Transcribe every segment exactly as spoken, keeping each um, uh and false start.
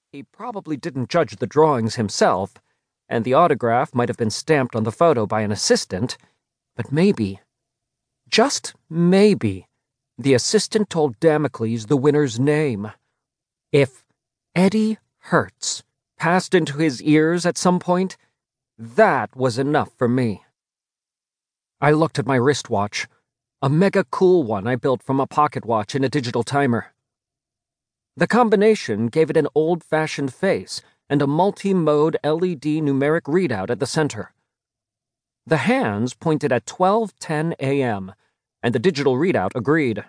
He probably didn't judge the drawings himself, and the autograph might have been stamped on the photo by an assistant, but maybe, just maybe, the assistant told Damocles the winner's name. If Eddie Hertz passed into his ears at some point, that was enough for me. I looked at my wristwatch, a mega cool one I built from a pocket watch and a digital timer. The combination gave it an old-fashioned face and a multi-mode L E D numeric readout at the center. The hands pointed at twelve ten a m, and the digital readout agreed.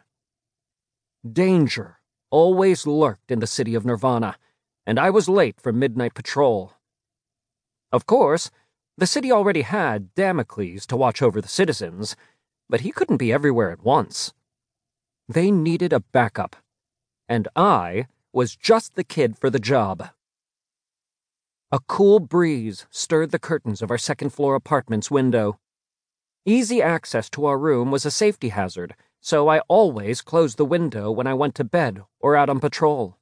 Danger always lurked in the city of Nirvana, and I was late for midnight patrol. Of course, the city already had Damocles to watch over the citizens, but he couldn't be everywhere at once. They needed a backup, and I was just the kid for the job. A cool breeze stirred the curtains of our second-floor apartment's window. Easy access to our room was a safety hazard, so I always closed the window when I went to bed or out on patrol.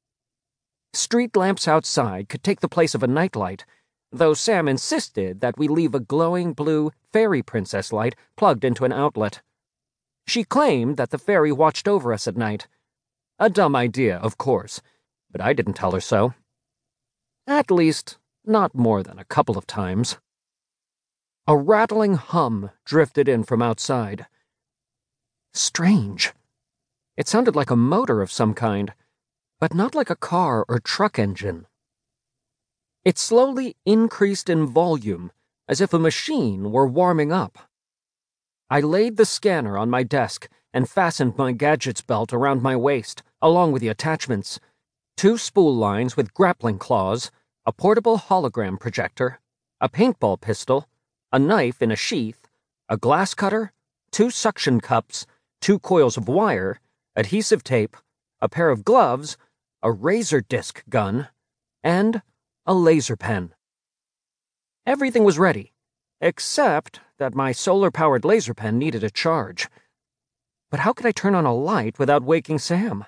Street lamps outside could take the place of a nightlight, though Sam insisted that we leave a glowing blue fairy princess light plugged into an outlet. She claimed that the fairy watched over us at night. A dumb idea, of course, but I didn't tell her so. At least, not more than a couple of times. A rattling hum drifted in from outside. Strange. It sounded like a motor of some kind, but not like a car or truck engine. It slowly increased in volume, as if a machine were warming up. I laid the scanner on my desk and fastened my gadgets belt around my waist, along with the attachments. Two spool lines with grappling claws, a portable hologram projector, a paintball pistol, a knife in a sheath, a glass cutter, two suction cups, two coils of wire, adhesive tape, a pair of gloves, a razor disc gun, and a laser pen. Everything was ready, except that my solar-powered laser pen needed a charge. But how could I turn on a light without waking Sam?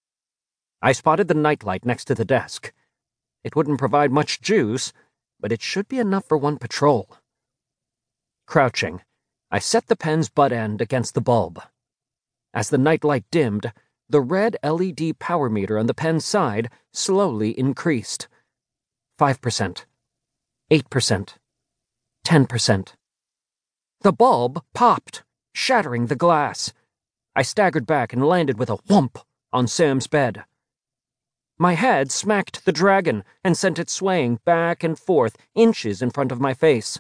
I spotted the nightlight next to the desk. It wouldn't provide much juice, but it should be enough for one patrol. Crouching, I set the pen's butt end against the bulb. As the nightlight dimmed, the red L E D power meter on the pen's side slowly increased. Five percent. Eight percent. Ten percent. The bulb popped, shattering the glass. I staggered back and landed with a whump on Sam's bed. My head smacked the dragon and sent it swaying back and forth inches in front of my face.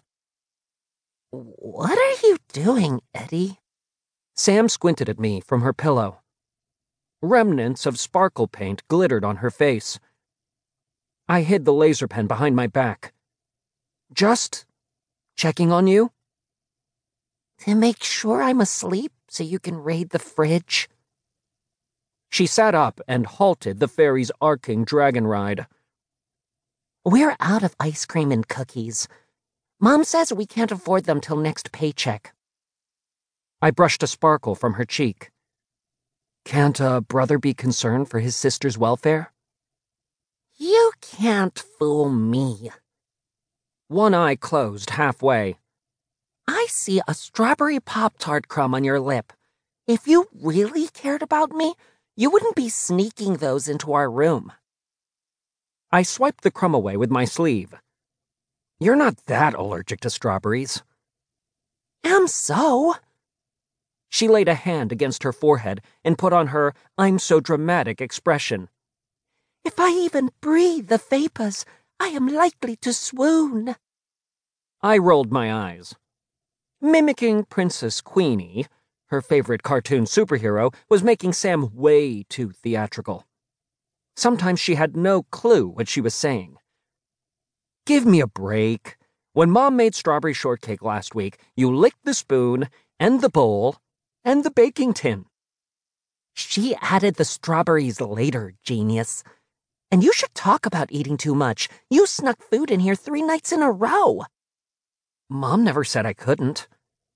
"What are you doing, Eddie?" Sam squinted at me from her pillow. Remnants of sparkle paint glittered on her face. I hid the laser pen behind my back. Just checking on you? "To make sure I'm asleep so you can raid the fridge." She sat up and halted the fairy's arcing dragon ride. "We're out of ice cream and cookies. Mom says we can't afford them till next paycheck." I brushed a sparkle from her cheek. Can't a brother be concerned for his sister's welfare? "You can't fool me." One eye closed halfway. "I see a strawberry Pop-Tart crumb on your lip. If you really cared about me, you wouldn't be sneaking those into our room." I swiped the crumb away with my sleeve. You're not that allergic to strawberries. "Am so." She laid a hand against her forehead and put on her I'm so dramatic expression. "If I even breathe the vapors, I am likely to swoon." I rolled my eyes. Mimicking Princess Queenie, her favorite cartoon superhero, was making Sam way too theatrical. Sometimes she had no clue what she was saying. Give me a break. When Mom made strawberry shortcake last week, you licked the spoon, and the bowl, and the baking tin. She added the strawberries later, genius. And you should talk about eating too much. You snuck food in here three nights in a row. Mom never said I couldn't.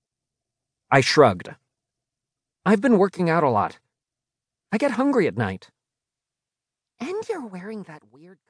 I shrugged. I've been working out a lot. I get hungry at night. And you're wearing that weird